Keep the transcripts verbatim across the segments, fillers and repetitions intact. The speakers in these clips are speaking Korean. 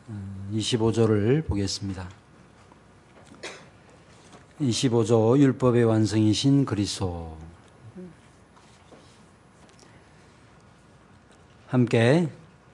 이십오 조를 보겠습니다. 이십오 조 율법의 완성이신 그리스도. 함께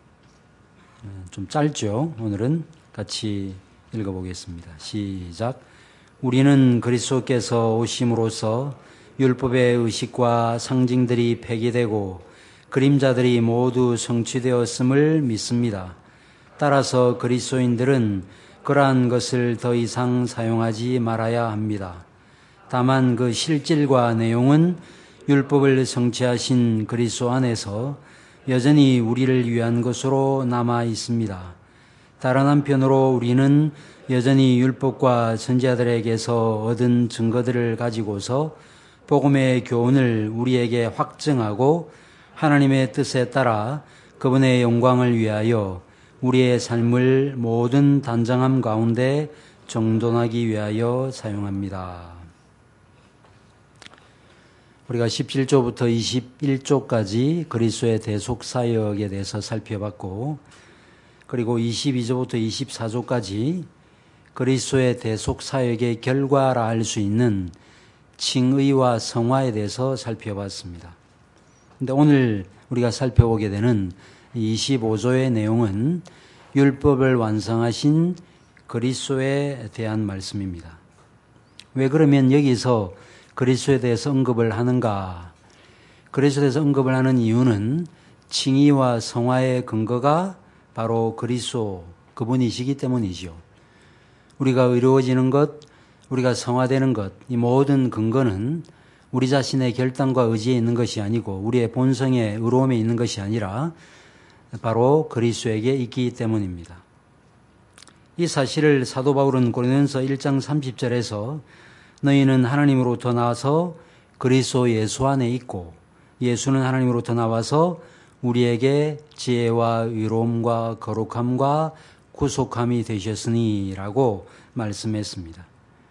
좀 짧죠. 오늘은 같이 읽어보겠습니다. 시작. 우리는 그리스도께서 오심으로써 율법의 의식과 상징들이 폐기되고 그림자들이 모두 성취되었음을 믿습니다. 따라서 그리스도인들은 그러한 것을 더 이상 사용하지 말아야 합니다. 다만 그 실질과 내용은 율법을 성취하신 그리스도 안에서 여전히 우리를 위한 것으로 남아 있습니다. 다른 한편으로 우리는 여전히 율법과 선지자들에게서 얻은 증거들을 가지고서 복음의 교훈을 우리에게 확증하고 하나님의 뜻에 따라 그분의 영광을 위하여 우리의 삶을 모든 단정함 가운데 정돈하기 위하여 사용합니다. 우리가 십칠 조부터 이십일 조까지 그리스도의 대속 사역에 대해서 살펴봤고, 그리고 이십이 조부터 이십사 조까지 그리스도의 대속 사역의 결과라 할 수 있는 칭의와 성화에 대해서 살펴봤습니다. 근데 오늘 우리가 살펴보게 되는 이십오 조의 내용은 율법을 완성하신 그리스도에 대한 말씀입니다. 왜 그러면 여기서 그리스도에 대해서 언급을 하는가? 그리스도에 대해서 언급을 하는 이유는 칭의와 성화의 근거가 바로 그리스도 그분이시기 때문이죠. 우리가 의로워지는 것, 우리가 성화되는 것, 이 모든 근거는 우리 자신의 결단과 의지에 있는 것이 아니고 우리의 본성의 의로움에 있는 것이 아니라 바로 그리스도에게 있기 때문입니다. 이 사실을 사도 바울은 고린도전서 일 장 삼십 절에서 너희는 하나님으로부터 나와서 그리스도 예수 안에 있고 예수는 하나님으로부터 나와서 우리에게 지혜와 의로움과 거룩함과 구속함이 되셨으니 라고 말씀했습니다.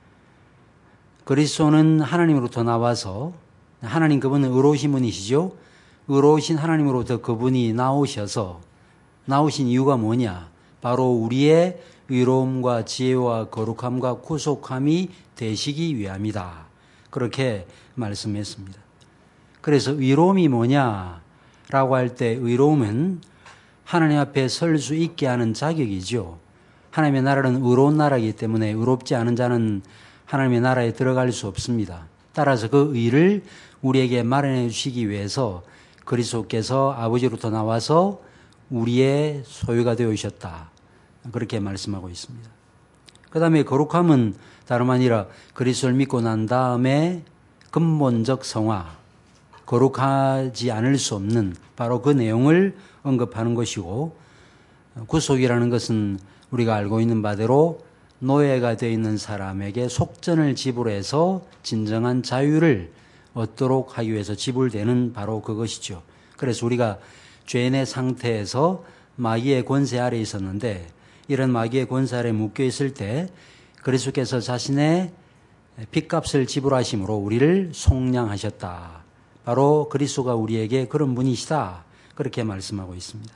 그리스도는 하나님으로부터 나와서, 하나님 그분은 의로우신 분이시죠. 의로우신 하나님으로부터 그분이 나오셔서, 나오신 이유가 뭐냐? 바로 우리의 의로움과 지혜와 거룩함과 구속함이 되시기 위함이다. 그렇게 말씀했습니다. 그래서 의로움이 뭐냐라고 할 때 의로움은 하나님 앞에 설 수 있게 하는 자격이죠. 하나님의 나라는 의로운 나라이기 때문에 의롭지 않은 자는 하나님의 나라에 들어갈 수 없습니다. 따라서 그 의를 우리에게 마련해 주시기 위해서 그리스도께서 아버지로부터 나와서 우리의 소유가 되어주셨다. 그렇게 말씀하고 있습니다. 그 다음에 거룩함은 다름 아니라 그리스도를 믿고 난 다음에 근본적 성화, 거룩하지 않을 수 없는 바로 그 내용을 언급하는 것이고, 구속이라는 것은 우리가 알고 있는 바대로 노예가 되어 있는 사람에게 속전을 지불해서 진정한 자유를 얻도록 하기 위해서 지불되는 바로 그것이죠. 그래서 우리가 죄인의 상태에서 마귀의 권세 아래 있었는데 이런 마귀의 권세 아래 묶여 있을 때 그리스도께서 자신의 핏값을 지불하심으로 우리를 속량하셨다. 바로 그리스도가 우리에게 그런 분이시다. 그렇게 말씀하고 있습니다.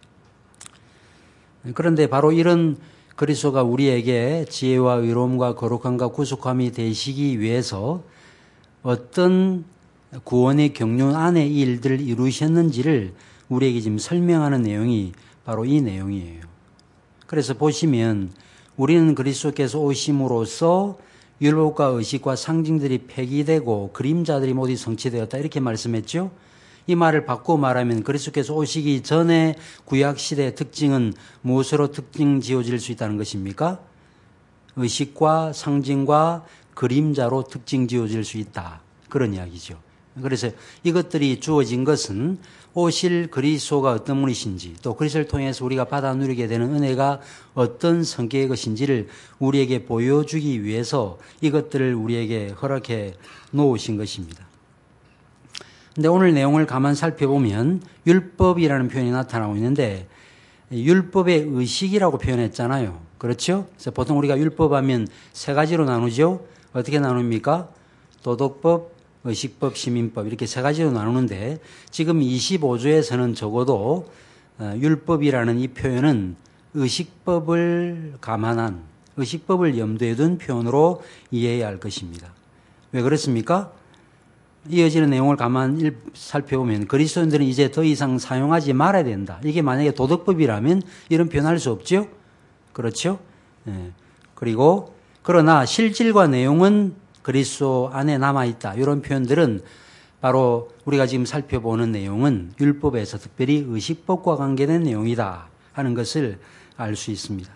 그런데 바로 이런 그리스도가 우리에게 지혜와 의로움과 거룩함과 구속함이 되시기 위해서 어떤 구원의 경륜 안에 이 일들을 이루셨는지를 우리에게 지금 설명하는 내용이 바로 이 내용이에요. 그래서 보시면 우리는 그리스도께서 오심으로써 율법과 의식과 상징들이 폐기되고 그림자들이 모두 성취되었다. 이렇게 말씀했죠. 이 말을 바꾸어 말하면 그리스도께서 오시기 전에 구약시대의 특징은 무엇으로 특징 지어질 수 있다는 것입니까? 의식과 상징과 그림자로 특징 지어질 수 있다. 그런 이야기죠. 그래서 이것들이 주어진 것은 오실 그리스도가 어떤 분이신지, 또 그리스도를 통해서 우리가 받아 누리게 되는 은혜가 어떤 성격의 것인지를 우리에게 보여주기 위해서 이것들을 우리에게 허락해 놓으신 것입니다. 근데 오늘 내용을 가만 살펴보면 율법이라는 표현이 나타나고 있는데 율법의 의식이라고 표현했잖아요. 그렇죠? 그래서 보통 우리가 율법하면 세 가지로 나누죠. 어떻게 나눕니까? 도덕법, 의식법, 시민법 이렇게 세 가지로 나누는데 지금 이십오 조에서는 적어도 율법이라는 이 표현은 의식법을 감안한, 의식법을 염두에 둔 표현으로 이해해야 할 것입니다. 왜 그렇습니까? 이어지는 내용을 가만 살펴보면 그리스도인들은 이제 더 이상 사용하지 말아야 된다. 이게 만약에 도덕법이라면 이런 표현할 수 없죠? 그렇죠? 예. 그리고 그러나 실질과 내용은 그리스도 안에 남아있다. 이런 표현들은 바로 우리가 지금 살펴보는 내용은 율법에서 특별히 의식법과 관계된 내용이다 하는 것을 알 수 있습니다.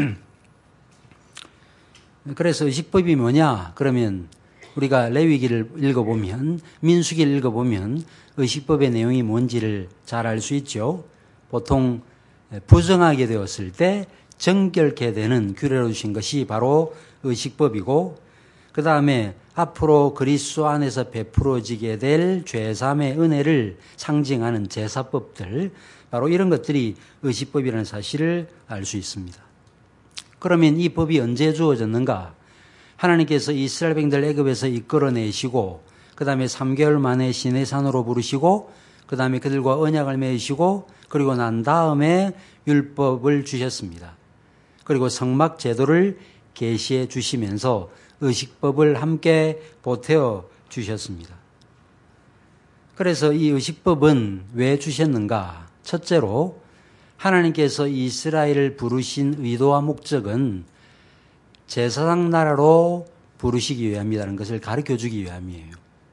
그래서 의식법이 뭐냐? 그러면 우리가 레위기를 읽어보면, 민수기를 읽어보면 의식법의 내용이 뭔지를 잘 알 수 있죠. 보통 부정하게 되었을 때 정결케 되는 규례로 주신 것이 바로 의식법이고, 그 다음에 앞으로 그리스도 안에서 베풀어지게 될 죄사함의 은혜를 상징하는 제사법들, 바로 이런 것들이 의식법이라는 사실을 알 수 있습니다. 그러면 이 법이 언제 주어졌는가? 하나님께서 이스라엘 백성들 애굽에서 이끌어내시고 그 다음에 삼 개월 만에 시내산으로 부르시고 그 다음에 그들과 언약을 맺으시고 그리고 난 다음에 율법을 주셨습니다. 그리고 성막 제도를 계시해 주시면서 의식법을 함께 보태어 주셨습니다. 그래서 이 의식법은 왜 주셨는가? 첫째로 하나님께서 이스라엘을 부르신 의도와 목적은 제사장 나라로 부르시기 위함이라는 것을 가르쳐주기 위함이에요.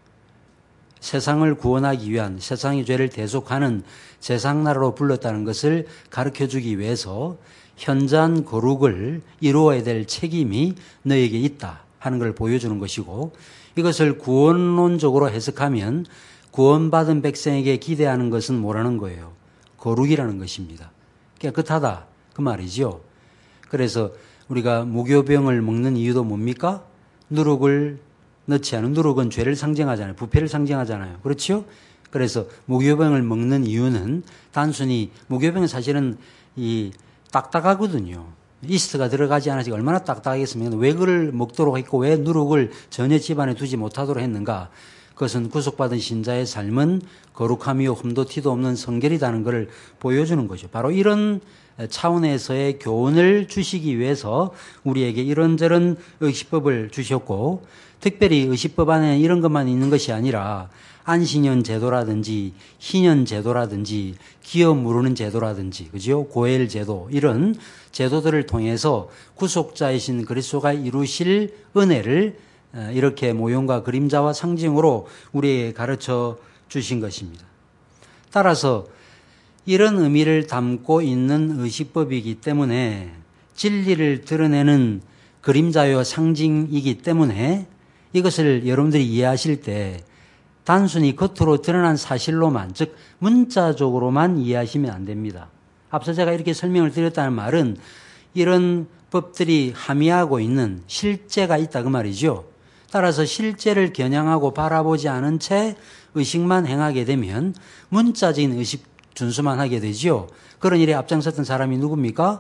세상을 구원하기 위한, 세상의 죄를 대속하는 제사장 나라로 불렀다는 것을 가르쳐주기 위해서 현저한 거룩을 이루어야 될 책임이 너에게 있다 하는 걸 보여주는 것이고, 이것을 구원론적으로 해석하면 구원받은 백성에게 기대하는 것은 뭐라는 거예요? 거룩이라는 것입니다. 깨끗하다 그 말이죠. 그래서 우리가 무교병을 먹는 이유도 뭡니까? 누룩을 넣지 않은, 누룩은 죄를 상징하잖아요. 부패를 상징하잖아요. 그렇죠? 그래서 무교병을 먹는 이유는 단순히, 무교병은 사실은 이 딱딱하거든요. 이스트가 들어가지 않아서 얼마나 딱딱하겠습니까? 왜 그를 먹도록 했고 왜 누룩을 전혀 집안에 두지 못하도록 했는가? 그것은 구속받은 신자의 삶은 거룩함이요 흠도 티도 없는 성결이라는 것을 보여주는 거죠. 바로 이런 차원에서의 교훈을 주시기 위해서 우리에게 이런저런 의식법을 주셨고, 특별히 의식법 안에 이런 것만 있는 것이 아니라 안식년 제도라든지 희년 제도라든지 기업 무르는 제도라든지, 그죠? 고엘 제도, 이런 제도들을 통해서 구속자이신 그리스도가 이루실 은혜를 이렇게 모형과 그림자와 상징으로 우리에게 가르쳐 주신 것입니다. 따라서 이런 의미를 담고 있는 의식법이기 때문에, 진리를 드러내는 그림자요 상징이기 때문에 이것을 여러분들이 이해하실 때 단순히 겉으로 드러난 사실로만, 즉 문자적으로만 이해하시면 안 됩니다. 앞서 제가 이렇게 설명을 드렸다는 말은 이런 법들이 함의하고 있는 실제가 있다 그 말이죠. 따라서 실제를 겨냥하고 바라보지 않은 채 의식만 행하게 되면 문자적인 의식 준수만 하게 되죠. 그런 일에 앞장섰던 사람이 누굽니까?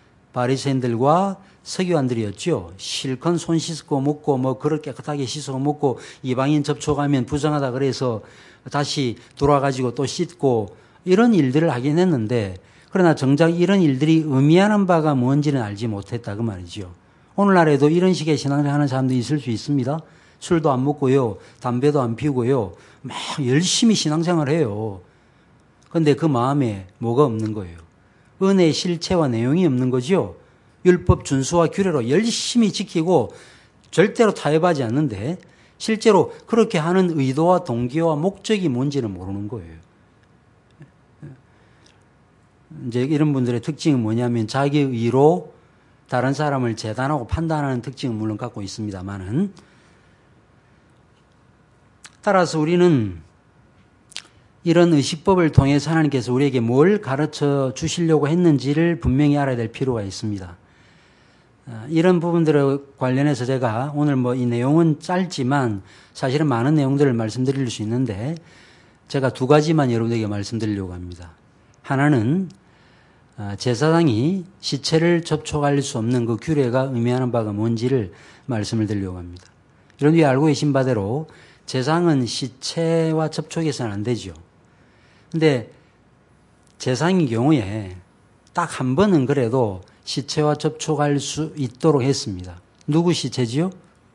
바리새인들과 서기관들이었죠. 실컷 손 씻고 먹고 뭐 그릇 깨끗하게 씻어 먹고 이방인 접촉하면 부정하다 그래서 다시 돌아가지고 또 씻고 이런 일들을 하긴 했는데, 그러나 정작 이런 일들이 의미하는 바가 뭔지는 알지 못했다 그 말이죠. 오늘날에도 이런 식의 신앙을 하는 사람도 있을 수 있습니다. 술도 안 먹고요, 담배도 안 피우고요, 막 열심히 신앙생활을 해요. 그런데 그 마음에 뭐가 없는 거예요? 은혜의 실체와 내용이 없는 거죠. 율법 준수와 규례로 열심히 지키고 절대로 타협하지 않는데 실제로 그렇게 하는 의도와 동기와 목적이 뭔지는 모르는 거예요. 이제 이런 분들의 특징은 뭐냐면 자기 의로 다른 사람을 재단하고 판단하는 특징은 물론 갖고 있습니다만은, 따라서 우리는 이런 의식법을 통해서 하나님께서 우리에게 뭘 가르쳐 주시려고 했는지를 분명히 알아야 될 필요가 있습니다. 이런 부분들에 관련해서 제가 오늘 뭐 이 내용은 짧지만 사실은 많은 내용들을 말씀드릴 수 있는데 제가 두 가지만 여러분에게 말씀드리려고 합니다. 하나는 제사장이 시체를 접촉할 수 없는 그 규례가 의미하는 바가 뭔지를 말씀을 드리려고 합니다. 여러분들이 알고 계신 바대로 제사장은 시체와 접촉해서는 안 되죠. 근데 제사장의 경우에 딱 한 번은 그래도 시체와 접촉할 수 있도록 했습니다. 누구 시체지요?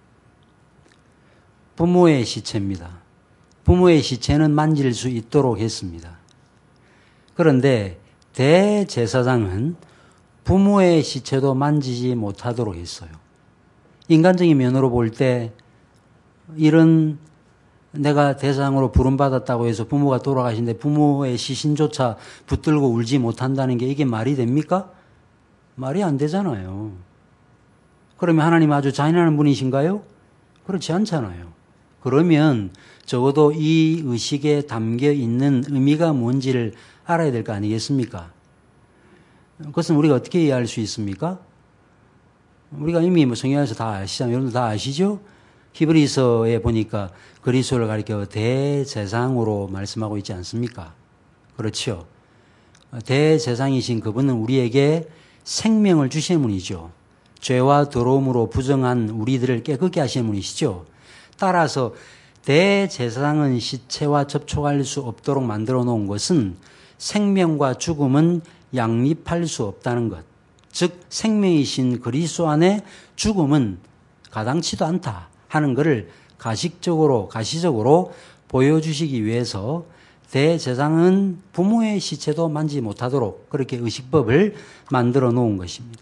부모의 시체입니다. 부모의 시체는 만질 수 있도록 했습니다. 그런데 대제사장은 부모의 시체도 만지지 못하도록 했어요. 인간적인 면으로 볼 때 이런 내가 대상으로 부름받았다고 해서 부모가 돌아가신데 부모의 시신조차 붙들고 울지 못한다는 게 이게 말이 됩니까? 말이 안 되잖아요. 그러면 하나님 아주 잔인한 분이신가요? 그렇지 않잖아요. 그러면 적어도 이 의식에 담겨 있는 의미가 뭔지를 알아야 될 거 아니겠습니까? 그것은 우리가 어떻게 이해할 수 있습니까? 우리가 이미 뭐 성경에서 다 아시잖아요. 여러분들 다 아시죠? 히브리서에 보니까 그리스도를 가리켜 대제사장으로 말씀하고 있지 않습니까? 그렇죠. 대제사장이신 그분은 우리에게 생명을 주시는 분이죠. 죄와 더러움으로 부정한 우리들을 깨끗게 하시는 분이시죠. 따라서 대제사장은 시체와 접촉할 수 없도록 만들어 놓은 것은 생명과 죽음은 양립할 수 없다는 것. 즉 생명이신 그리스도 안에 죽음은 가당치도 않다 하는 것을 가식적으로 가시적으로 보여주시기 위해서 대제사장은 부모의 시체도 만지지 못하도록 그렇게 의식법을 만들어 놓은 것입니다.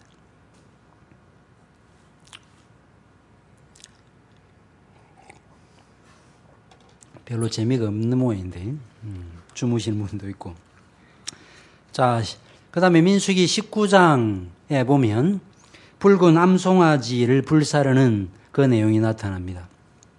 별로 재미가 없는 모양인데 음, 주무시는 분도 있고. 자, 그 다음에 민수기 십구 장에 보면 붉은 암송아지를 불사르는 그 내용이 나타납니다.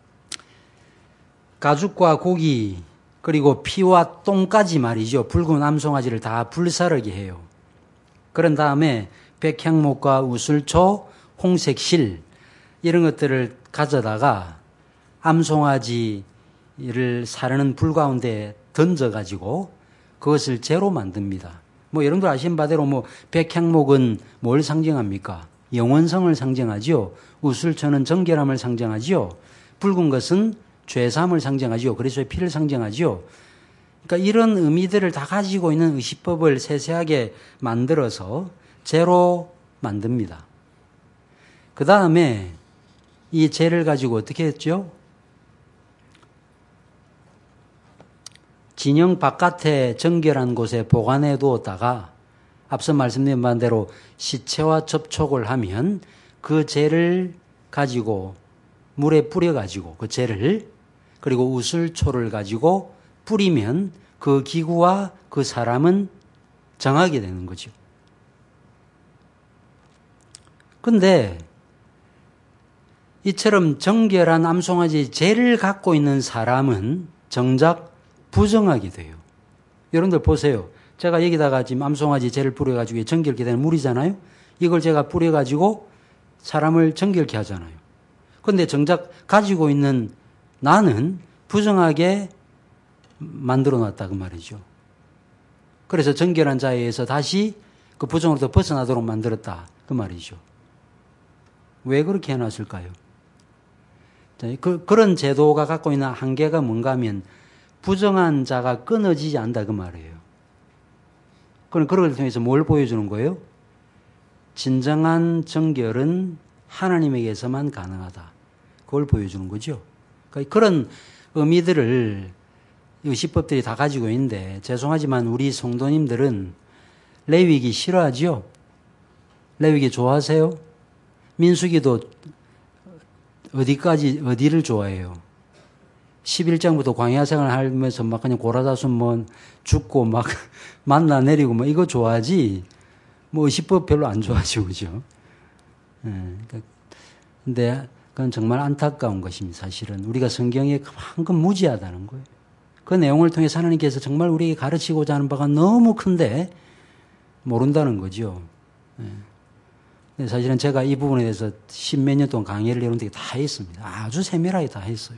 가죽과 고기 그리고 피와 똥까지 말이죠. 붉은 암송아지를 다 불사르게 해요. 그런 다음에 백향목과 우슬초, 홍색실 이런 것들을 가져다가 암송아지를 사르는 불 가운데 던져가지고 그것을 재로 만듭니다. 뭐 여러분들 아시는 바대로 뭐 백향목은 뭘 상징합니까? 영원성을 상징하지요. 우슬초는 정결함을 상징하지요. 붉은 것은 죄사함을 상징하지요. 그리스도의 피를 상징하지요. 그러니까 이런 의미들을 다 가지고 있는 의식법을 세세하게 만들어서 재로 만듭니다. 그 다음에 이 재를 가지고 어떻게 했죠? 진영 바깥에 정결한 곳에 보관해 두었다가 앞서 말씀드린 바대로 시체와 접촉을 하면 그 재를 가지고 물에 뿌려가지고 그 재를 그리고 우슬초를 가지고 뿌리면 그 기구와 그 사람은 정하게 되는 거죠. 근데 이처럼 정결한 암송아지 재를 갖고 있는 사람은 정작 부정하게 돼요. 여러분들 보세요. 제가 여기다가 지금 암송아지 재를 뿌려가지고 정결케 되는 물이잖아요. 이걸 제가 뿌려가지고 사람을 정결케 하잖아요. 그런데 정작 가지고 있는 나는 부정하게 만들어 놨다 그 말이죠. 그래서 정결한 자에 의해서 다시 그 부정으로부터 벗어나도록 만들었다 그 말이죠. 왜 그렇게 해놨을까요? 그, 그런 제도가 갖고 있는 한계가 뭔가 하면 부정한 자가 끊어지지 않는다 그 말이에요. 그럼 그런 걸 통해서 뭘 보여주는 거예요? 진정한 정결은 하나님에게서만 가능하다. 그걸 보여주는 거죠. 그러니까 그런 의미들을 의식법들이 다 가지고 있는데 죄송하지만 우리 성도님들은 레위기 싫어하죠? 레위기 좋아하세요? 민수기도 어디까지 어디를 좋아해요? 십일 장부터 광야 생활 하면서 막 그냥 고라다순 뭐 죽고 막 만나 내리고 뭐 이거 좋아하지 뭐 의식법 별로 안 좋아하죠, 그죠? 예, 그러니까 근데 그건 정말 안타까운 것입니다. 사실은 우리가 성경에 그만큼 무지하다는 거예요. 그 내용을 통해서 하나님께서 정말 우리에게 가르치고자 하는 바가 너무 큰데 모른다는 거죠. 예. 근데 사실은 제가 이 부분에 대해서 십몇 년 동안 강의를 여러분들에게 다 했습니다. 아주 세밀하게 다 했어요.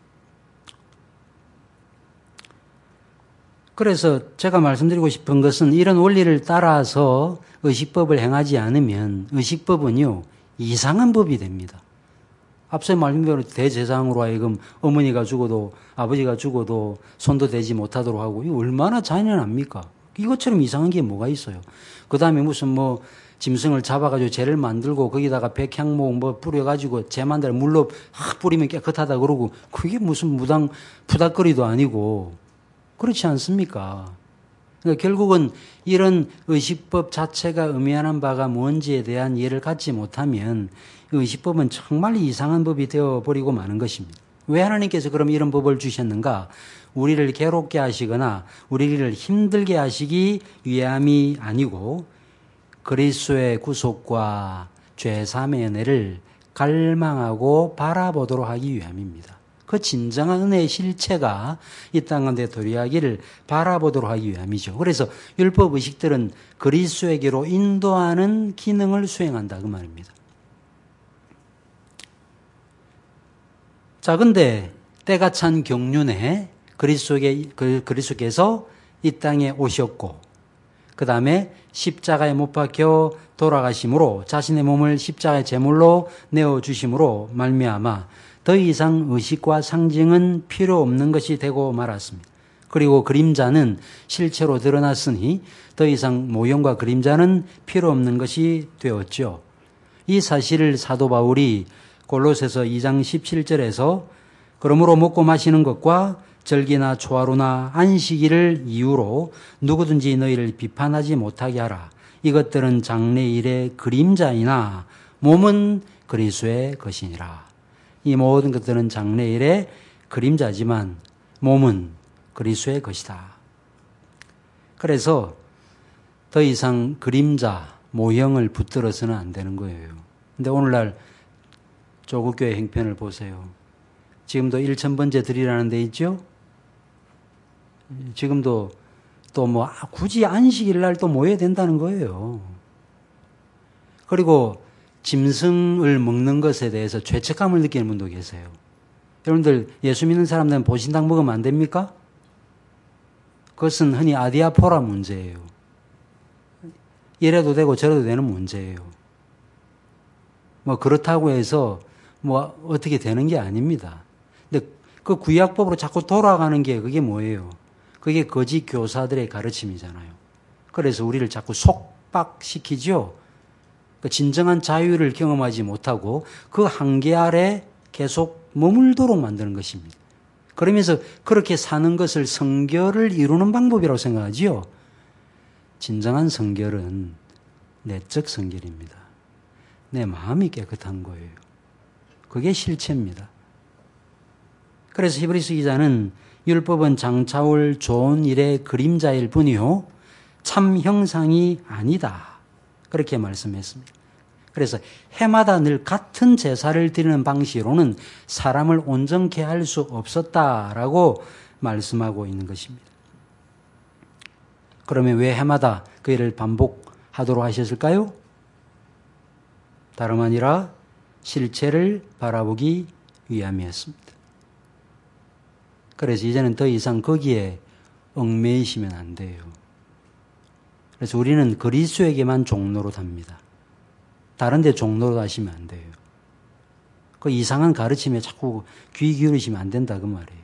그래서 제가 말씀드리고 싶은 것은 이런 원리를 따라서 의식법을 행하지 않으면 의식법은요 이상한 법이 됩니다. 앞서 말씀대로 대제사장으로 하여금 어머니가 죽어도 아버지가 죽어도 손도 대지 못하도록 하고 이거 얼마나 잔인합니까? 이것처럼 이상한 게 뭐가 있어요? 그 다음에 무슨 뭐 짐승을 잡아가지고 재를 만들고 거기다가 백향목 뭐 뿌려가지고 재 만들어 물로 확 뿌리면 깨끗하다 그러고 그게 무슨 무당 푸닥거리도 아니고 그렇지 않습니까? 그러니까 결국은 이런 의식법 자체가 의미하는 바가 뭔지에 대한 이해를 갖지 못하면 의식법은 정말 이상한 법이 되어버리고 마는 것입니다. 왜 하나님께서 그럼 이런 법을 주셨는가? 우리를 괴롭게 하시거나 우리를 힘들게 하시기 위함이 아니고 그리스도의 구속과 죄사함의 은혜를 갈망하고 바라보도록 하기 위함입니다. 그 진정한 은혜의 실체가 이 땅 가운데 도래하기를 바라보도록 하기 위함이죠. 그래서 율법 의식들은 그리스도에게로 인도하는 기능을 수행한다 그 말입니다. 자, 근데 때가 찬 경륜에 그리스도께, 그리스도께서 이 땅에 오셨고 그 다음에 십자가에 못 박혀 돌아가심으로 자신의 몸을 십자가의 제물로 내어주심으로 말미암아 더 이상 의식과 상징은 필요 없는 것이 되고 말았습니다. 그리고 그림자는 실체로 드러났으니 더 이상 모형과 그림자는 필요 없는 것이 되었죠. 이 사실을 사도 바울이 골로새서 이 장 십칠 절에서 그러므로 먹고 마시는 것과 절기나 초하루나 안식일을 이유로 누구든지 너희를 비판하지 못하게 하라. 이것들은 장래일의 그림자이나 몸은 그리스도의 것이니라. 이 모든 것들은 장래일의 그림자지만 몸은 그리스도의 것이다. 그래서 더 이상 그림자, 모형을 붙들어서는 안 되는 거예요. 근데 오늘날 조국교회 행편을 보세요. 지금도 일천 번째 드리라는 데 있죠? 지금도 또 뭐 굳이 안식일 날 또 모여야 된다는 거예요. 그리고 짐승을 먹는 것에 대해서 죄책감을 느끼는 분도 계세요. 여러분들 예수 믿는 사람들은 보신당 먹으면 안 됩니까? 그것은 흔히 아디아포라 문제예요. 이래도 되고 저래도 되는 문제예요. 뭐 그렇다고 해서 뭐 어떻게 되는 게 아닙니다. 근데 그 구약법으로 자꾸 돌아가는 게 그게 뭐예요? 그게 거짓 교사들의 가르침이잖아요. 그래서 우리를 자꾸 속박시키죠. 그 진정한 자유를 경험하지 못하고 그 한계 아래 계속 머물도록 만드는 것입니다. 그러면서 그렇게 사는 것을 성결을 이루는 방법이라고 생각하지요. 진정한 성결은 내적 성결입니다. 내 마음이 깨끗한 거예요. 그게 실체입니다. 그래서 히브리서 기자는 율법은 장차올 좋은 일의 그림자일 뿐이요 참 형상이 아니다. 그렇게 말씀했습니다. 그래서 해마다 늘 같은 제사를 드리는 방식으로는 사람을 온전케 할 수 없었다라고 말씀하고 있는 것입니다. 그러면 왜 해마다 그 일을 반복하도록 하셨을까요? 다름 아니라 실체를 바라보기 위함이었습니다. 그래서 이제는 더 이상 거기에 얽매이시면 안 돼요. 그래서 우리는 그리스도에게만 종로로 답니다. 다른 데 종로로 하시면 안 돼요. 그 이상한 가르침에 자꾸 귀 기울이시면 안 된다 그 말이에요.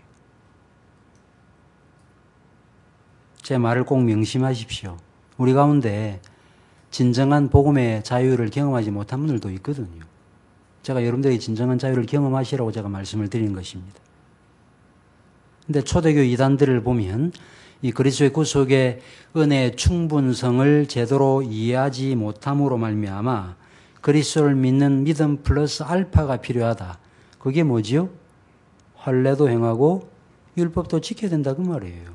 제 말을 꼭 명심하십시오. 우리 가운데 진정한 복음의 자유를 경험하지 못한 분들도 있거든요. 제가 여러분들이 진정한 자유를 경험하시라고 제가 말씀을 드리는 것입니다. 근데 초대교 이단들을 보면 이 그리스도의 구속의 은혜의 충분성을 제대로 이해하지 못함으로 말미암아 그리스도를 믿는 믿음 플러스 알파가 필요하다. 그게 뭐지요? 할례도 행하고 율법도 지켜야 된다 그 말이에요.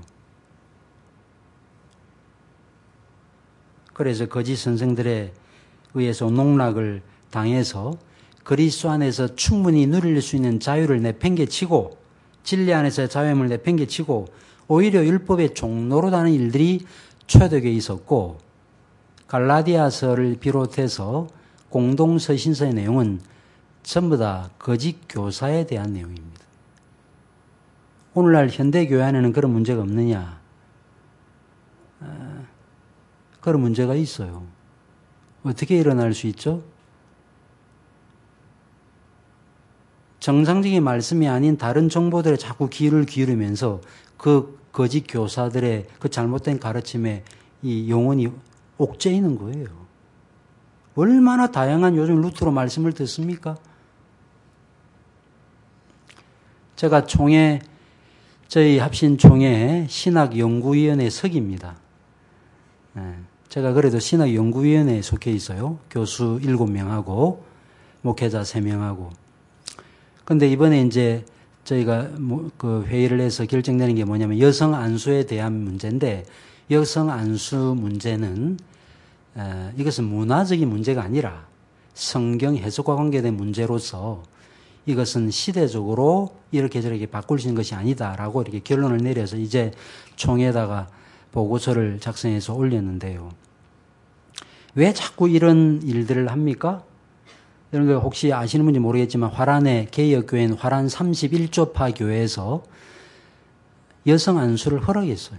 그래서 거짓 선생들에 의해서 농락을 당해서 그리스도 안에서 충분히 누릴 수 있는 자유를 내팽개치고 진리 안에서 자유함을 내팽개치고 오히려 율법의 종노릇하는 일들이 초대교회에 있었고 갈라디아서를 비롯해서 공동서신서의 내용은 전부 다 거짓 교사에 대한 내용입니다. 오늘날 현대교회 안에는 그런 문제가 없느냐? 아, 그런 문제가 있어요. 어떻게 일어날 수 있죠? 정상적인 말씀이 아닌 다른 정보들에 자꾸 귀를 기울이면서 그 거짓 교사들의 그 잘못된 가르침에 이 용언이 옥죄이는 거예요. 얼마나 다양한 요즘 루트로 말씀을 듣습니까? 제가 총회, 저희 합신총회 신학연구위원회 석입니다. 네, 제가 그래도 신학연구위원회에 속해 있어요. 교수 일곱 명하고 목회자 세 명하고. 근데 이번에 이제 저희가 그 회의를 해서 결정되는 게 뭐냐면 여성 안수에 대한 문제인데, 여성 안수 문제는 에, 이것은 문화적인 문제가 아니라 성경 해석과 관계된 문제로서 이것은 시대적으로 이렇게 저렇게 바꿀 수 있는 것이 아니다라고 이렇게 결론을 내려서 이제 총회에다가 보고서를 작성해서 올렸는데요. 왜 자꾸 이런 일들을 합니까? 여러분 혹시 아시는 분인지 모르겠지만 화란의 개혁교회인 화란 삼십일 조파 교회에서 여성 안수를 허락했어요.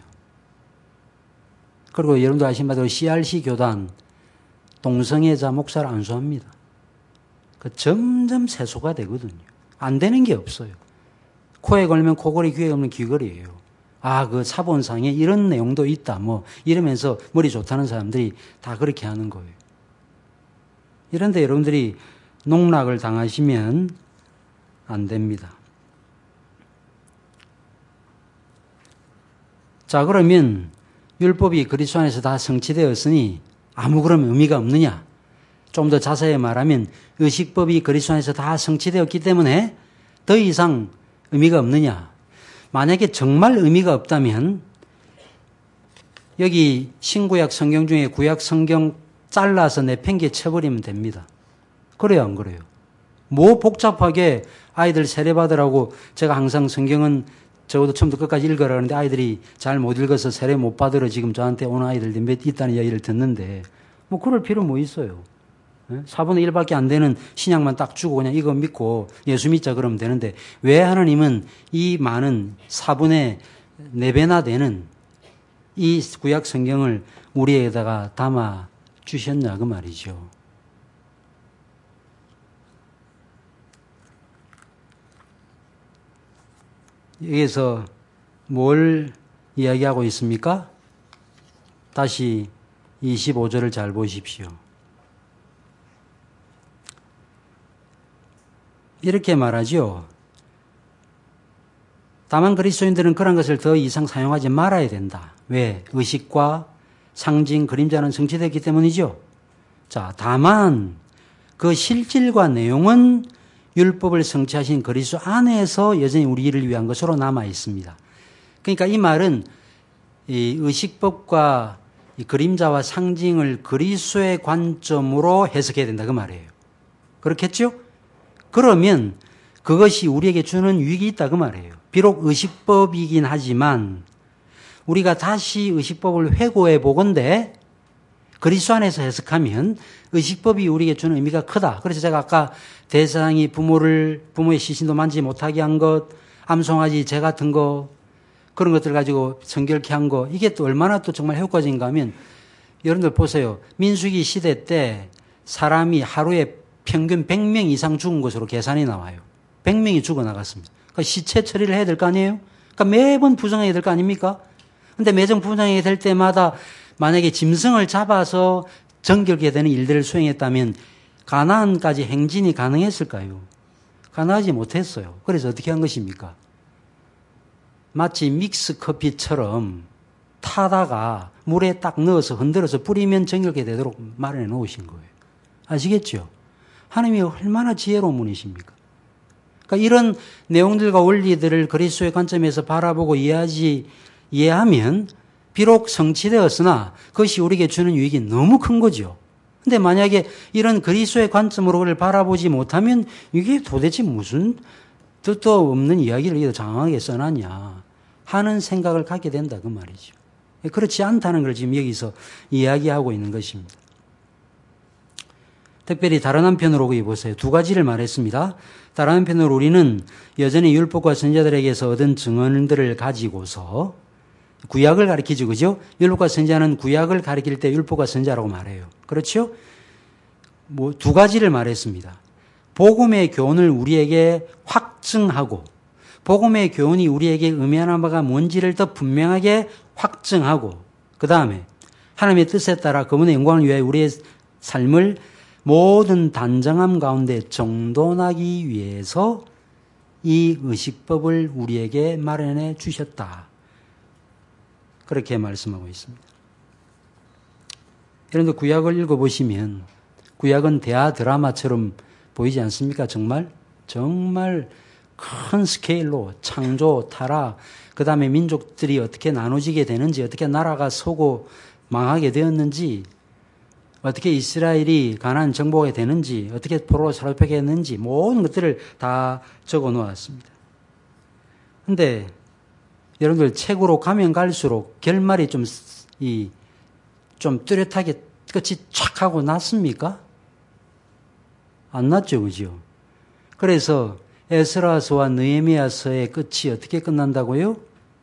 그리고 여러분도 아시는 바대로 씨알씨 교단 동성애자 목사를 안수합니다. 그 점점 세소가 되거든요. 안 되는 게 없어요. 코에 걸면 코걸이, 귀에 걸면 귀걸이에요. 아, 그 사본상에 이런 내용도 있다. 뭐 이러면서 머리 좋다는 사람들이 다 그렇게 하는 거예요. 이런데 여러분들이 농락을 당하시면 안 됩니다. 자, 그러면 율법이 그리스도 안에서 다 성취되었으니 아무 그런 의미가 없느냐? 좀 더 자세히 말하면 의식법이 그리스도 안에서 다 성취되었기 때문에 더 이상 의미가 없느냐? 만약에 정말 의미가 없다면 여기 신구약 성경 중에 구약 성경 잘라서 내팽개 쳐버리면 됩니다. 그래요, 안 그래요? 뭐 복잡하게 아이들 세례받으라고 제가 항상 성경은 적어도 처음부터 끝까지 읽으라 하는데 아이들이 잘 못 읽어서 세례 못 받으러 지금 저한테 오는 아이들이 몇 있다는 이야기를 듣는데 뭐 그럴 필요 뭐 있어요. 사분의 일밖에 안 되는 신약만 딱 주고 그냥 이거 믿고 예수 믿자 그러면 되는데 왜 하나님은 이 많은 사분의 네 배나 되는 이 구약 성경을 우리에다가 담아 주셨냐 그 말이죠. 여기서 뭘 이야기하고 있습니까? 다시 이십오 절을 잘 보십시오. 이렇게 말하죠. 다만 그리스도인들은 그런 것을 더 이상 사용하지 말아야 된다. 왜? 의식과 상징, 그림자는 성취됐기 때문이죠. 자, 다만 그 실질과 내용은 율법을 성취하신 그리스도 안에서 여전히 우리를 위한 것으로 남아 있습니다. 그러니까 이 말은 이 의식법과 이 그림자와 상징을 그리스도의 관점으로 해석해야 된다 그 말이에요. 그렇겠죠? 그러면 그것이 우리에게 주는 유익이 있다 그 말이에요. 비록 의식법이긴 하지만 우리가 다시 의식법을 회고해 보건대 그리스도 안에서 해석하면 의식법이 우리에게 주는 의미가 크다. 그래서 제가 아까 대상이 부모를 부모의 시신도 만지지 못하게 한 것, 암송아지 재 같은 거 그런 것들 가지고 성결케 한 거 이게 또 얼마나 또 정말 효과적인가 하면 여러분들 보세요. 민수기 시대 때 사람이 하루에 평균 백 명 이상 죽은 것으로 계산이 나와요. 백 명이 죽어나갔습니다. 그러니까 시체 처리를 해야 될 거 아니에요? 그러니까 매번 부정해야 될 거 아닙니까? 근데 매번 부정해야 될 때마다 만약에 짐승을 잡아서 정결케 되는 일들을 수행했다면 가나안까지 행진이 가능했을까요? 가능하지 못했어요. 그래서 어떻게 한 것입니까? 마치 믹스 커피처럼 타다가 물에 딱 넣어서 흔들어서 뿌리면 정결케 되도록 마련해 놓으신 거예요. 아시겠죠? 하나님이 얼마나 지혜로운 분이십니까? 그러니까 이런 내용들과 원리들을 그리스도의 관점에서 바라보고 이해하지, 이해하면 비록 성취되었으나 그것이 우리에게 주는 유익이 너무 큰 거죠. 근데 만약에 이런 그리스도의 관점으로 그를 바라보지 못하면 이게 도대체 무슨 뜻도 없는 이야기를 여기다 장황하게 써놨냐 하는 생각을 갖게 된다 그 말이죠. 그렇지 않다는 걸 지금 여기서 이야기하고 있는 것입니다. 특별히 다른 한편으로 보세요. 두 가지를 말했습니다. 다른 한편으로 우리는 여전히 율법과 선지자들에게서 얻은 증언들을 가지고서 구약을 가리키죠. 그죠? 율법과 선지자는 구약을 가리킬 때 율법과 선지자라고 말해요. 그렇죠? 뭐 두 가지를 말했습니다. 복음의 교훈을 우리에게 확증하고 복음의 교훈이 우리에게 의미하는 바가 뭔지를 더 분명하게 확증하고 그 다음에 하나님의 뜻에 따라 그분의 영광을 위해 우리의 삶을 모든 단정함 가운데 정돈하기 위해서 이 의식법을 우리에게 마련해 주셨다. 그렇게 말씀하고 있습니다. 그런데 구약을 읽어보시면 구약은 대하 드라마처럼 보이지 않습니까? 정말 정말 큰 스케일로 창조, 타락, 그 다음에 민족들이 어떻게 나눠지게 되는지, 어떻게 나라가 서고 망하게 되었는지, 어떻게 이스라엘이 가나안 정복하게 되는지, 어떻게 포로로 사로잡히게 했는지 모든 것들을 다 적어 놓았습니다. 그런데 여러분들 책으로 가면 갈수록 결말이 좀, 이, 좀 뚜렷하게 끝이 촥 하고 났습니까? 안 났죠, 그죠? 그래서 에스라서와 느헤미야서의 끝이 어떻게 끝난다고요?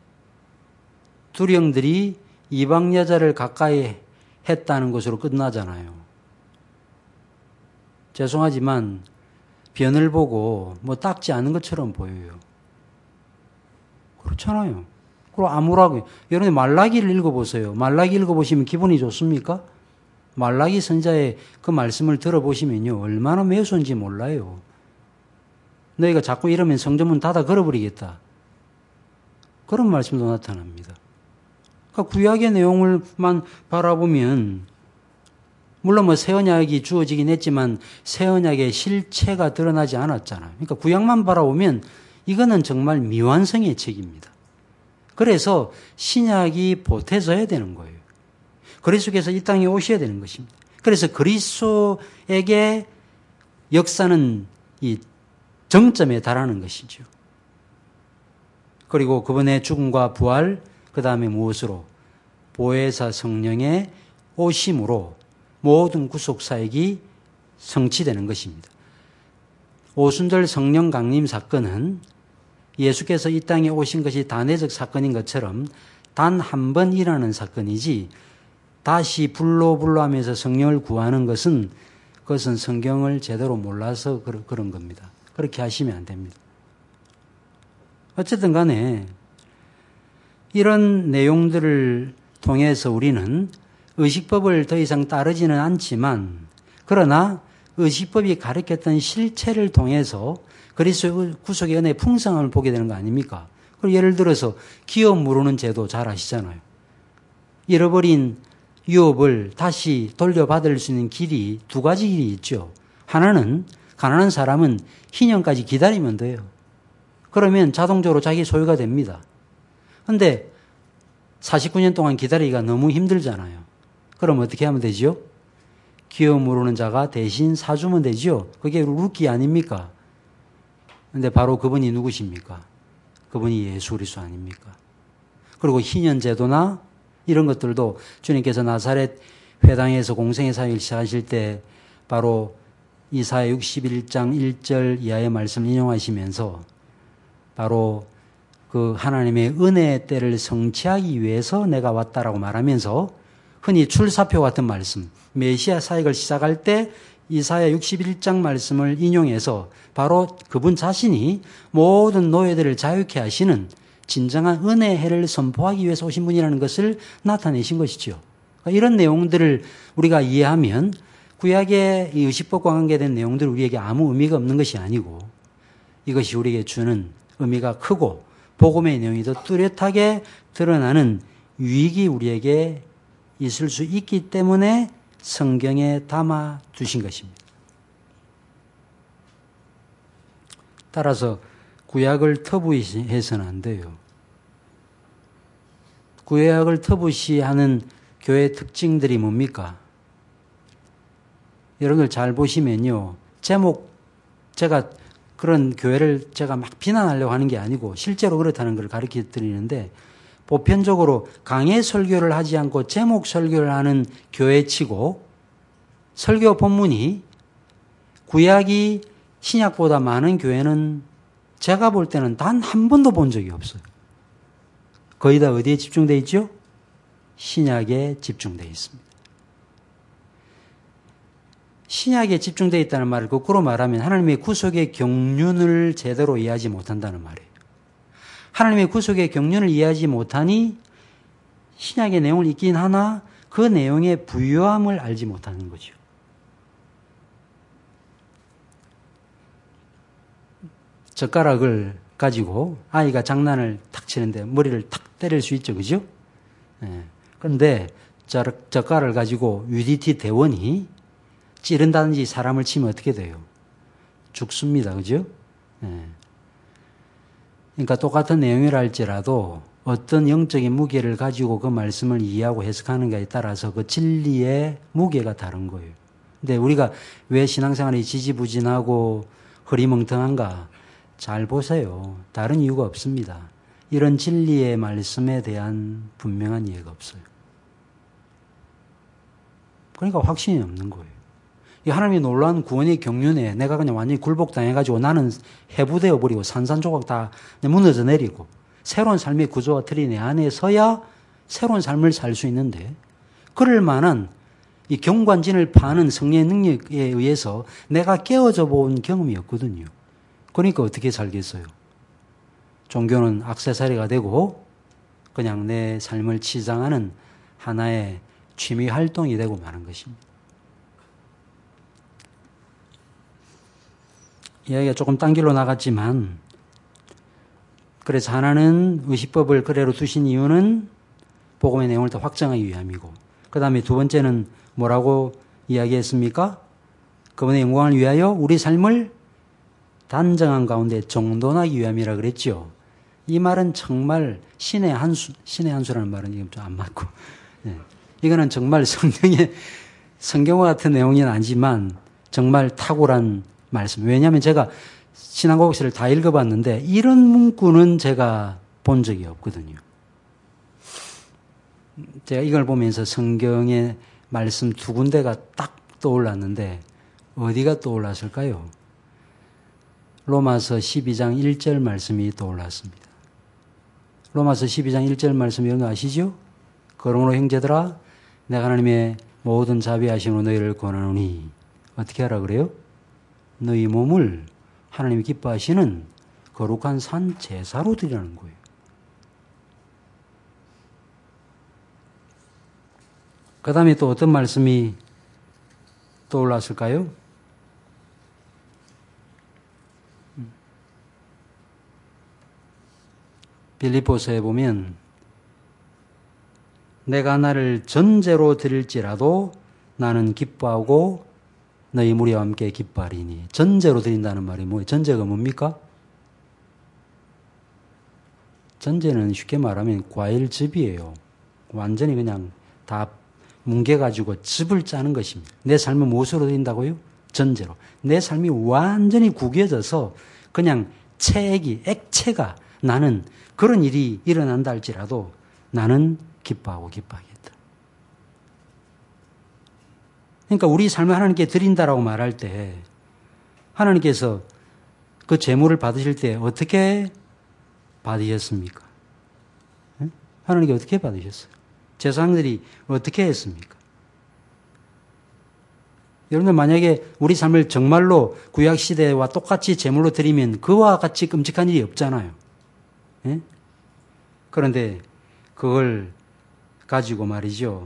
두령들이 이방 여자를 가까이 했다는 것으로 끝나잖아요. 죄송하지만 변을 보고 뭐 닦지 않은 것처럼 보여요. 그렇잖아요. 그리고 암울하고. 여러분 말라기를 읽어보세요. 말라기 읽어보시면 기분이 좋습니까? 말라기 선자의 그 말씀을 들어보시면요. 얼마나 매수인지 몰라요. 너희가 자꾸 이러면 성전문 닫아 걸어버리겠다. 그런 말씀도 나타납니다. 그러니까 구약의 내용을만 바라보면 물론 뭐 새 언약이 주어지긴 했지만 새 언약의 실체가 드러나지 않았잖아요. 그러니까 구약만 바라보면 이거는 정말 미완성의 책입니다. 그래서 신약이 보태져야 되는 거예요. 그리스도께서 이 땅에 오셔야 되는 것입니다. 그래서 그리스도에게 역사는 이 정점에 달하는 것이죠. 그리고 그분의 죽음과 부활, 그 다음에 무엇으로? 보혜사 성령의 오심으로 모든 구속사역이 성취되는 것입니다. 오순절 성령 강림 사건은 예수께서 이 땅에 오신 것이 단회적 사건인 것처럼 단 한 번 일어나는 사건이지 다시 불로 불로 하면서 성령을 구하는 것은 그것은 성경을 제대로 몰라서 그런 겁니다. 그렇게 하시면 안 됩니다. 어쨌든 간에 이런 내용들을 통해서 우리는 의식법을 더 이상 따르지는 않지만 그러나 의식법이 가르쳤던 실체를 통해서 그리스도의 구속의 은혜의 풍성함을 보게 되는 거 아닙니까? 그리고 예를 들어서 기업 모르는 제도 잘 아시잖아요. 잃어버린 유업을 다시 돌려받을 수 있는 길이 두 가지 길이 있죠. 하나는 가난한 사람은 희년까지 기다리면 돼요. 그러면 자동적으로 자기 소유가 됩니다. 그런데 사십구 년 동안 기다리기가 너무 힘들잖아요. 그럼 어떻게 하면 되죠? 기업 모르는 자가 대신 사주면 되죠. 그게 루키 아닙니까? 그런데 바로 그분이 누구십니까? 그분이 예수 그리스도 아닙니까? 그리고 희년제도나 이런 것들도 주님께서 나사렛 회당에서 공생의 사역을 시작하실 때 바로 이사야 육십일 장 일 절 이하의 말씀을 인용하시면서 바로 그 하나님의 은혜의 때를 성취하기 위해서 내가 왔다라고 말하면서 흔히 출사표 같은 말씀, 메시아 사역을 시작할 때 이사야 육십일 장 말씀을 인용해서 바로 그분 자신이 모든 노예들을 자유케 하시는 진정한 은혜의 해를 선포하기 위해서 오신 분이라는 것을 나타내신 것이죠. 그러니까 이런 내용들을 우리가 이해하면 구약의 의식법과 관계된 내용들 우리에게 아무 의미가 없는 것이 아니고 이것이 우리에게 주는 의미가 크고 복음의 내용이 더 뚜렷하게 드러나는 유익이 우리에게 있을 수 있기 때문에 성경에 담아 두신 것입니다. 따라서 구약을 터부시해서는 안 돼요. 구약을 터부시하는 교회 특징들이 뭡니까? 여러분들 잘 보시면요. 제목, 제가 그런 교회를 제가 막 비난하려고 하는 게 아니고 실제로 그렇다는 걸 가르쳐 드리는데 보편적으로 강해 설교를 하지 않고 제목 설교를 하는 교회치고 설교 본문이 구약이 신약보다 많은 교회는 제가 볼 때는 단 한 번도 본 적이 없어요. 거의 다 어디에 집중되어 있죠? 신약에 집중되어 있습니다. 신약에 집중되어 있다는 말을 거꾸로 말하면 하나님의 구속의 경륜을 제대로 이해하지 못한다는 말이에요. 하나님의 구속의 경륜을 이해하지 못하니 신약의 내용을 읽긴 하나 그 내용의 부유함을 알지 못하는 거죠. 젓가락을 가지고 아이가 장난을 탁 치는데 머리를 탁 때릴 수 있죠. 그죠? 예. 그런데 젓가락을 가지고 유디티 대원이 찌른다든지 사람을 치면 어떻게 돼요? 죽습니다. 그죠? 예. 그러니까 똑같은 내용이라 할지라도 어떤 영적인 무게를 가지고 그 말씀을 이해하고 해석하는가에 따라서 그 진리의 무게가 다른 거예요. 근데 우리가 왜 신앙생활이 지지부진하고 흐리멍텅한가? 잘 보세요. 다른 이유가 없습니다. 이런 진리의 말씀에 대한 분명한 이해가 없어요. 그러니까 확신이 없는 거예요. 이 하나님의 놀라운 구원의 경륜에 내가 그냥 완전히 굴복당해가지고 나는 해부되어 버리고 산산조각 다 무너져 내리고 새로운 삶의 구조와 틀이 내 안에 서야 새로운 삶을 살 수 있는데 그럴 만한 이 경관진을 파는 성령의 능력에 의해서 내가 깨어져 본 경험이 없거든요. 그러니까 어떻게 살겠어요? 종교는 액세서리가 되고 그냥 내 삶을 치장하는 하나의 취미 활동이 되고 마는 것입니다. 이야기가 조금 딴 길로 나갔지만 그래서 하나는 의식법을 그대로 두신 이유는 복음의 내용을 더 확장하기 위함이고 그 다음에 두 번째는 뭐라고 이야기했습니까? 그분의 영광을 위하여 우리 삶을 단정한 가운데 정돈하기 위함이라 그랬죠. 이 말은 정말 신의 한 수, 신의 한 수라는 말은 좀 안 맞고 네. 이거는 정말 성경의 성경과 같은 내용은 아니지만 정말 탁월한 말씀. 왜냐하면 제가 신앙고백서를 다 읽어봤는데 이런 문구는 제가 본 적이 없거든요. 제가 이걸 보면서 성경의 말씀 두 군데가 딱 떠올랐는데 어디가 떠올랐을까요? 로마서 십이 장 일 절 말씀이 떠올랐습니다. 로마서 십이 장 일 절 말씀 이런 거 아시죠? 그러므로 형제들아 내가 하나님의 모든 자비하심으로 너희를 권하노니 어떻게 하라 그래요? 너희 몸을 하나님이 기뻐하시는 거룩한 산 제사로 드리라는 거예요. 그 다음에 또 어떤 말씀이 떠올랐을까요? 빌립보서에 보면 내가 나를 전제로 드릴지라도 나는 기뻐하고 너희 무리와 함께 기뻐하리니. 전제로 드린다는 말이 뭐예요? 전제가 뭡니까? 전제는 쉽게 말하면 과일즙이에요. 완전히 그냥 다 뭉개가지고 즙을 짜는 것입니다. 내 삶을 무엇으로 드린다고요? 전제로. 내 삶이 완전히 구겨져서 그냥 체액이, 액체가 나는 그런 일이 일어난다 할지라도 나는 기뻐하고 기뻐하겠다. 그러니까 우리 삶을 하나님께 드린다라고 말할 때 하나님께서 그 제물을 받으실 때 어떻게 받으셨습니까? 하나님께 어떻게 받으셨어요? 제사장들이 어떻게 했습니까? 여러분들 만약에 우리 삶을 정말로 구약시대와 똑같이 제물로 드리면 그와 같이 끔찍한 일이 없잖아요. 예? 그런데 그걸 가지고 말이죠.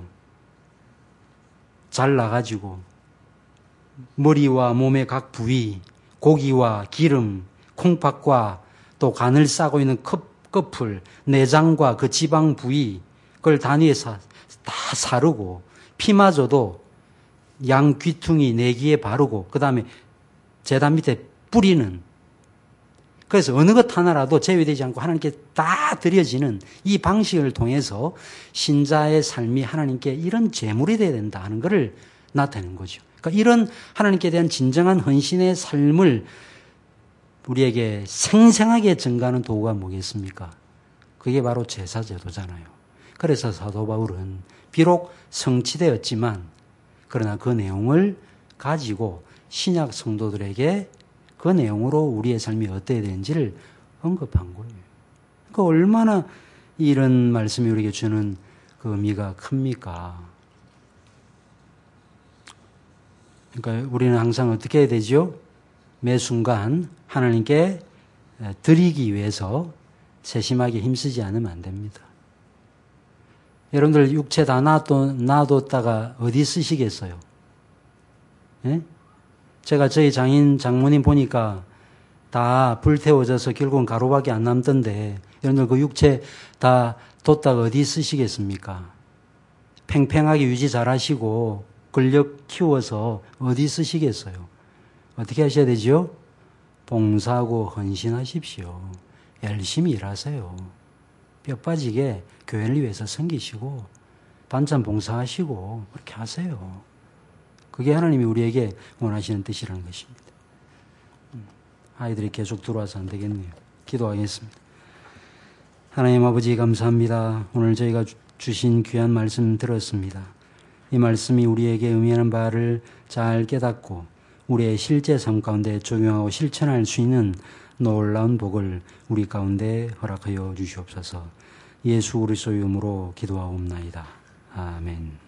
잘라가지고 머리와 몸의 각 부위, 고기와 기름, 콩팥과 또 간을 싸고 있는 껍풀, 내장과 그 지방 부위 그걸 단위에서 다 사르고 피마저도 양 귀퉁이 내기에 바르고 그 다음에 제단 밑에 뿌리는 그래서 어느 것 하나라도 제외되지 않고 하나님께 다 드려지는 이 방식을 통해서 신자의 삶이 하나님께 이런 제물이 되어야 된다 하는 것을 나타내는 거죠. 그러니까 이런 하나님께 대한 진정한 헌신의 삶을 우리에게 생생하게 증가하는 도구가 뭐겠습니까? 그게 바로 제사제도잖아요. 그래서 사도 바울은 비록 성취되었지만 그러나 그 내용을 가지고 신약 성도들에게 그 내용으로 우리의 삶이 어때야 되는지를 언급한 거예요. 그러니까 얼마나 이런 말씀이 우리에게 주는 그 의미가 큽니까? 그러니까 우리는 항상 어떻게 해야 되죠? 매 순간 하나님께 드리기 위해서 세심하게 힘쓰지 않으면 안 됩니다. 여러분들 육체 다 놔둬, 놔뒀다가 어디 쓰시겠어요? 예? 제가 저희 장인, 장모님 보니까 다 불태워져서 결국은 가루밖에 안 남던데, 여러분들 그 육체 다 뒀다가 어디 쓰시겠습니까? 팽팽하게 유지 잘 하시고, 근력 키워서 어디 쓰시겠어요? 어떻게 하셔야 되죠? 봉사하고 헌신하십시오. 열심히 일하세요. 뼈 빠지게 교회를 위해서 섬기시고 반찬 봉사하시고 그렇게 하세요. 그게 하나님이 우리에게 원하시는 뜻이라는 것입니다. 아이들이 계속 들어와서 안 되겠네요. 기도하겠습니다. 하나님 아버지 감사합니다. 오늘 저희가 주신 귀한 말씀 들었습니다. 이 말씀이 우리에게 의미하는 바를 잘 깨닫고 우리의 실제 삶 가운데 적용하고 실천할 수 있는 놀라운 복을 우리 가운데 허락하여 주시옵소서. 예수 그리스도의 이름으로 기도하옵나이다. 아멘.